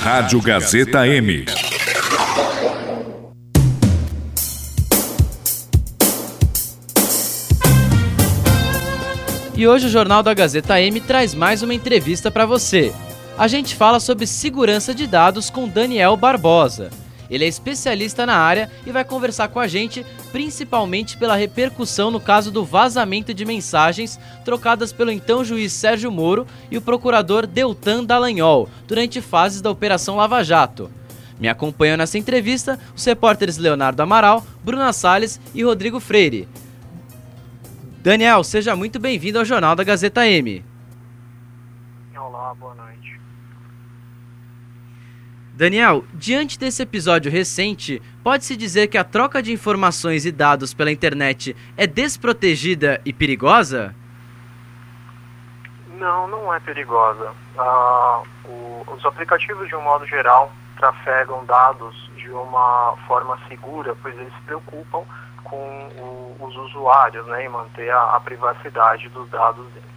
Rádio Gazeta M. E hoje o Jornal da Gazeta M traz mais uma entrevista para você. A gente fala sobre segurança de dados com Daniel Barbosa. Ele é especialista na área e vai conversar com a gente principalmente pela repercussão no caso do vazamento de mensagens trocadas pelo então juiz Sérgio Moro e o procurador Deltan Dallagnol durante fases da Operação Lava Jato. Me acompanham nessa entrevista os repórteres Leonardo Amaral, Bruna Salles e Rodrigo Freire. Daniel, seja muito bem-vindo ao Jornal da Gazeta M. Olá, boa noite. Daniel, diante desse episódio recente, pode-se dizer que a troca de informações e dados pela internet é desprotegida e perigosa? Não é perigosa. Os aplicativos, de um modo geral, trafegam dados de uma forma segura, pois eles se preocupam com os usuários, né, e manter a privacidade dos dados deles.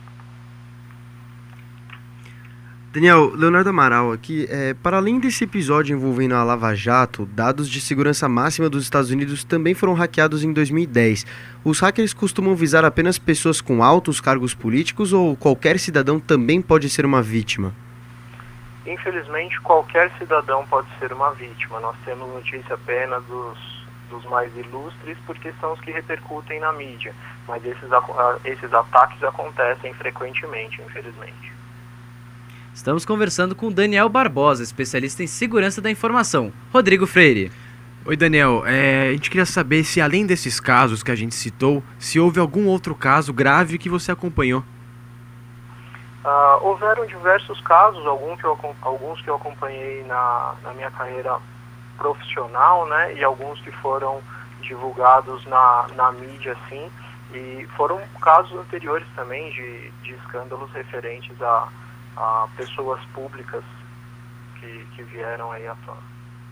Daniel, Leonardo Amaral aqui. Para além desse episódio envolvendo a Lava Jato, dados de segurança máxima dos Estados Unidos também foram hackeados em 2010. Os hackers costumam visar apenas pessoas com altos cargos políticos ou qualquer cidadão também pode ser uma vítima? Infelizmente, qualquer cidadão pode ser uma vítima. Nós temos notícia apenas dos mais ilustres, porque são os que repercutem na mídia. Mas esses ataques acontecem frequentemente, infelizmente. Estamos conversando com Daniel Barbosa, especialista em segurança da informação. Rodrigo Freire. Oi, Daniel. A gente queria saber se, além desses casos que a gente citou, se houve algum outro caso grave que você acompanhou. Houveram diversos casos, alguns que eu acompanhei na minha carreira profissional, né, e alguns que foram divulgados na mídia, sim, e foram casos anteriores também de escândalos referentes a pessoas públicas que vieram aí à tona.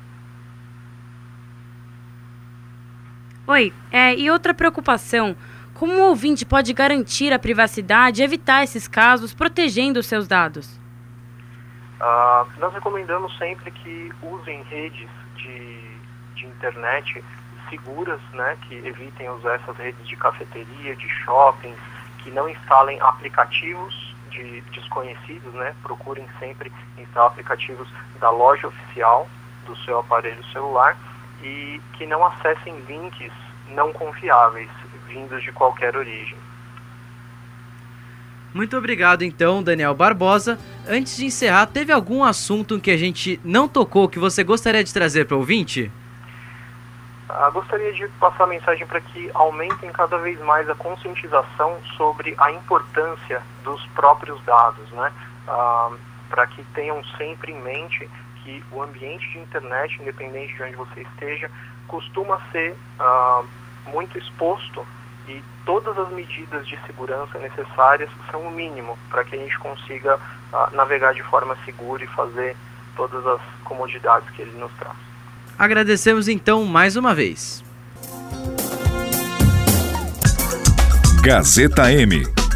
Oi, e outra preocupação, como o ouvinte pode garantir a privacidade e evitar esses casos protegendo os seus dados? Nós recomendamos sempre que usem redes de internet seguras, né, que evitem usar essas redes de cafeteria, de shoppings, que não instalem aplicativos de desconhecidos, né, procurem sempre instalar aplicativos da loja oficial do seu aparelho celular e que não acessem links não confiáveis, vindos de qualquer origem. Muito obrigado, então, Daniel Barbosa. Antes de encerrar, teve algum assunto que a gente não tocou que você gostaria de trazer para o ouvinte? Gostaria de passar a mensagem para que aumentem cada vez mais a conscientização sobre a importância dos próprios dados, né? Para que tenham sempre em mente que o ambiente de internet, independente de onde você esteja, costuma ser muito exposto e todas as medidas de segurança necessárias são o mínimo para que a gente consiga navegar de forma segura e fazer todas as comodidades que ele nos traz. Agradecemos então mais uma vez. Gazeta M.